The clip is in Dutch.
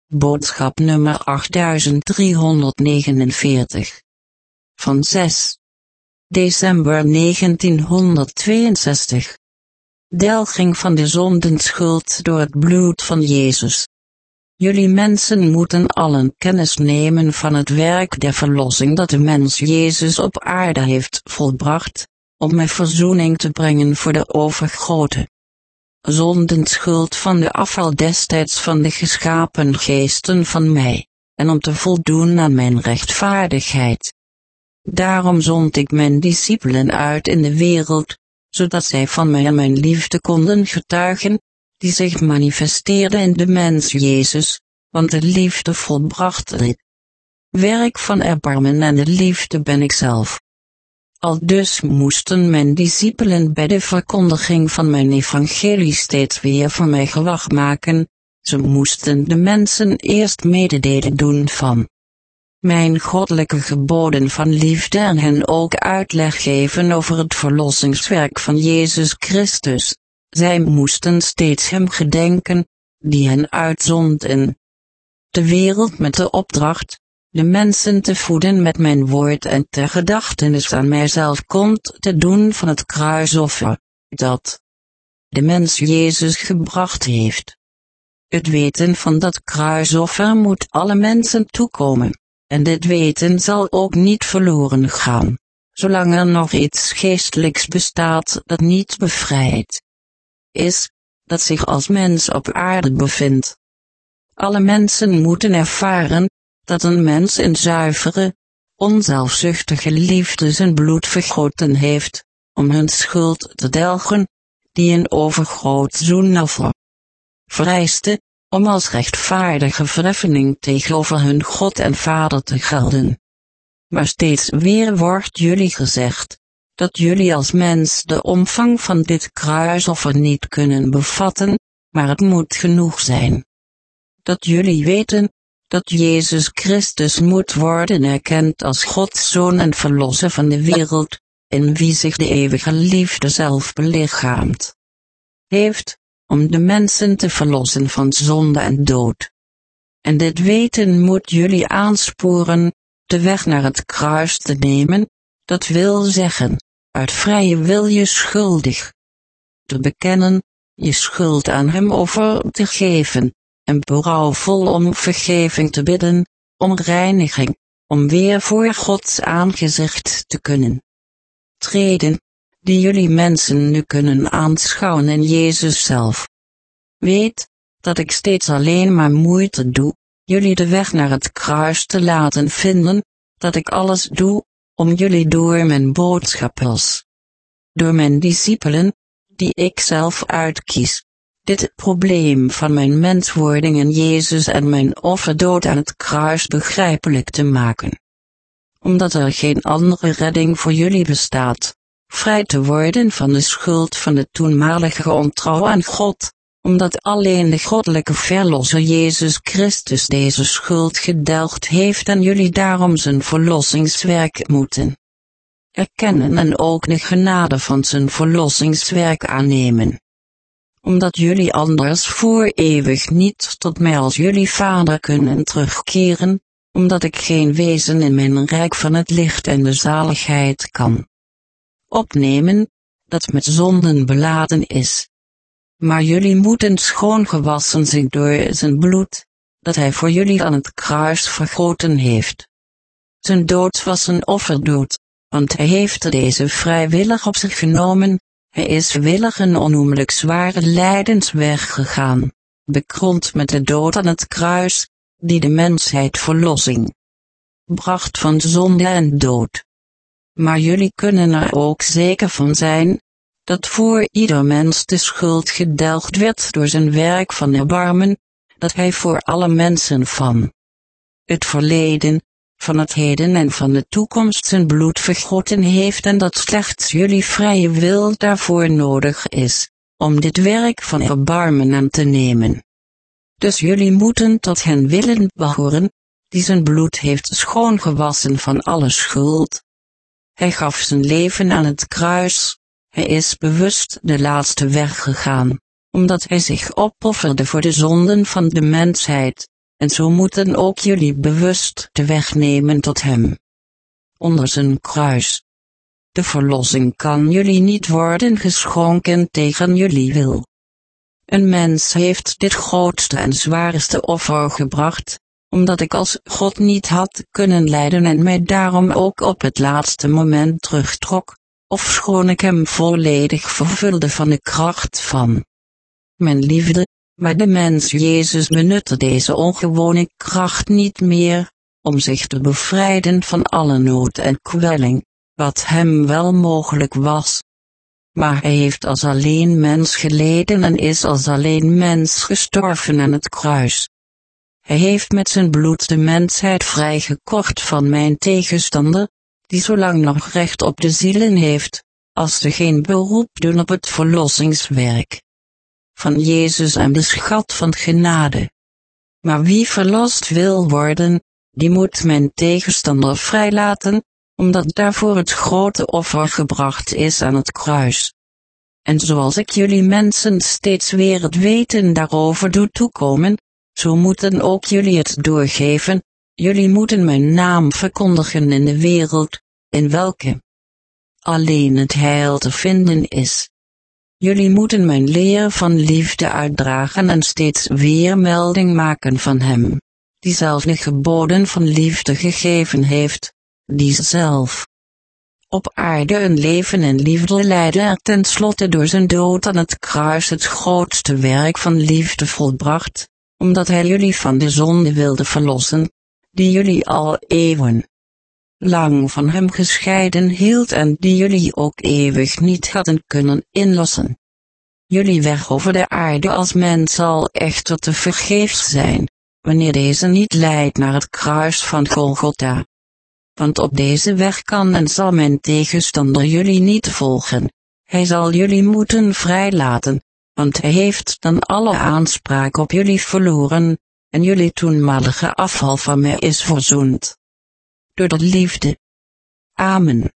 Boodschap nummer 8349. Van 6 december 1962. Delging van de zondenschuld door het bloed van Jezus. Jullie mensen moeten allen kennis nemen van het werk der verlossing dat de mens Jezus op aarde heeft volbracht, om mij verzoening te brengen voor de overgrote zondenschuld van de afval destijds van de geschapen geesten van mij, en om te voldoen aan mijn rechtvaardigheid. Daarom zond ik mijn discipelen uit in de wereld, zodat zij van mij en mijn liefde konden getuigen, die zich manifesteerde in de mens Jezus, want de liefde volbracht dit werk van erbarmen en de liefde ben ik zelf. Aldus moesten mijn discipelen bij de verkondiging van mijn evangelie steeds weer voor mij gewag maken, ze moesten de mensen eerst mededelen doen van mijn goddelijke geboden van liefde en hen ook uitleg geven over het verlossingswerk van Jezus Christus. Zij moesten steeds hem gedenken, die hen uitzond in de wereld met de opdracht, de mensen te voeden met mijn woord en ter gedachtenis aan mijzelf komt te doen van het kruisoffer, dat de mens Jezus gebracht heeft. Het weten van dat kruisoffer moet alle mensen toekomen, en dit weten zal ook niet verloren gaan, zolang er nog iets geestelijks bestaat dat niet bevrijd is, dat zich als mens op aarde bevindt. Alle mensen moeten ervaren, dat een mens in zuivere, onzelfzuchtige liefde zijn bloed vergoten heeft, om hun schuld te delgen, die een overgroot zoenoffer vereiste, om als rechtvaardige verheffening tegenover hun God en Vader te gelden. Maar steeds weer wordt jullie gezegd, dat jullie als mens de omvang van dit kruisoffer niet kunnen bevatten, maar het moet genoeg zijn. Dat jullie weten, dat Jezus Christus moet worden erkend als Gods Zoon en Verlosser van de wereld, in wie zich de eeuwige liefde zelf belichaamt heeft, om de mensen te verlossen van zonde en dood. En dit weten moet jullie aansporen, de weg naar het kruis te nemen, dat wil zeggen, uit vrije wil je schuldig te bekennen, je schuld aan hem over te geven, en berouwvol om vergeving te bidden, om reiniging, om weer voor Gods aangezicht te kunnen treden, die jullie mensen nu kunnen aanschouwen in Jezus zelf. Weet, dat ik steeds alleen maar moeite doe, jullie de weg naar het kruis te laten vinden, dat ik alles doe, om jullie door mijn boodschappers, door mijn discipelen, die ik zelf uitkies, dit probleem van mijn menswording in Jezus en mijn offerdood aan het kruis begrijpelijk te maken. Omdat er geen andere redding voor jullie bestaat, vrij te worden van de schuld van de toenmalige ontrouw aan God, omdat alleen de goddelijke verlosser Jezus Christus deze schuld gedelgd heeft en jullie daarom zijn verlossingswerk moeten erkennen en ook de genade van zijn verlossingswerk aannemen. Omdat jullie anders voor eeuwig niet tot mij als jullie Vader kunnen terugkeren, omdat ik geen wezen in mijn rijk van het licht en de zaligheid kan opnemen, dat met zonden beladen is. Maar jullie moeten schoongewassen zijn door zijn bloed, dat hij voor jullie aan het kruis vergoten heeft. Zijn dood was een offerdood, want hij heeft deze vrijwillig op zich genomen, hij is willig een onnoemelijk zware lijdensweg gegaan, bekroond met de dood aan het kruis, die de mensheid verlossing bracht van zonde en dood. Maar jullie kunnen er ook zeker van zijn, dat voor ieder mens de schuld gedelgd werd door zijn werk van erbarmen, dat hij voor alle mensen van het verleden, van het heden en van de toekomst zijn bloed vergoten heeft en dat slechts jullie vrije wil daarvoor nodig is, om dit werk van erbarmen aan te nemen. Dus jullie moeten tot hen willen behoren, die zijn bloed heeft schoongewassen van alle schuld. Hij gaf zijn leven aan het kruis, hij is bewust de laatste weg gegaan, omdat hij zich opofferde voor de zonden van de mensheid, en zo moeten ook jullie bewust de weg nemen tot hem. Onder zijn kruis. De verlossing kan jullie niet worden geschonken tegen jullie wil. Een mens heeft dit grootste en zwaarste offer gebracht, omdat ik als God niet had kunnen lijden en mij daarom ook op het laatste moment terugtrok, ofschoon ik hem volledig vervulde van de kracht van mijn liefde, maar de mens Jezus benutte deze ongewone kracht niet meer, om zich te bevrijden van alle nood en kwelling, wat hem wel mogelijk was. Maar hij heeft als alleen mens geleden en is als alleen mens gestorven aan het kruis. Hij heeft met zijn bloed de mensheid vrijgekocht van mijn tegenstander, die zolang nog recht op de zielen heeft, als ze geen beroep doen op het verlossingswerk van Jezus en de schat van genade. Maar wie verlost wil worden, die moet mijn tegenstander vrijlaten, omdat daarvoor het grote offer gebracht is aan het kruis. En zoals ik jullie mensen steeds weer het weten daarover doe toekomen, zo moeten ook jullie het doorgeven, jullie moeten mijn naam verkondigen in de wereld, in welke alleen het heil te vinden is. Jullie moeten mijn leer van liefde uitdragen en steeds weer melding maken van hem, die zelf de geboden van liefde gegeven heeft, die zelf op aarde een leven in liefde leidde en tenslotte door zijn dood aan het kruis het grootste werk van liefde volbracht, omdat hij jullie van de zonde wilde verlossen, die jullie al eeuwen lang van hem gescheiden hield en die jullie ook eeuwig niet hadden kunnen inlossen. Jullie weg over de aarde als mens zal echter te vergeefs zijn, wanneer deze niet leidt naar het kruis van Golgotha. Want op deze weg kan en zal mijn tegenstander jullie niet volgen, hij zal jullie moeten vrijlaten, want hij heeft dan alle aanspraak op jullie verloren, en jullie toenmalige afval van mij is verzoend door de liefde. Amen.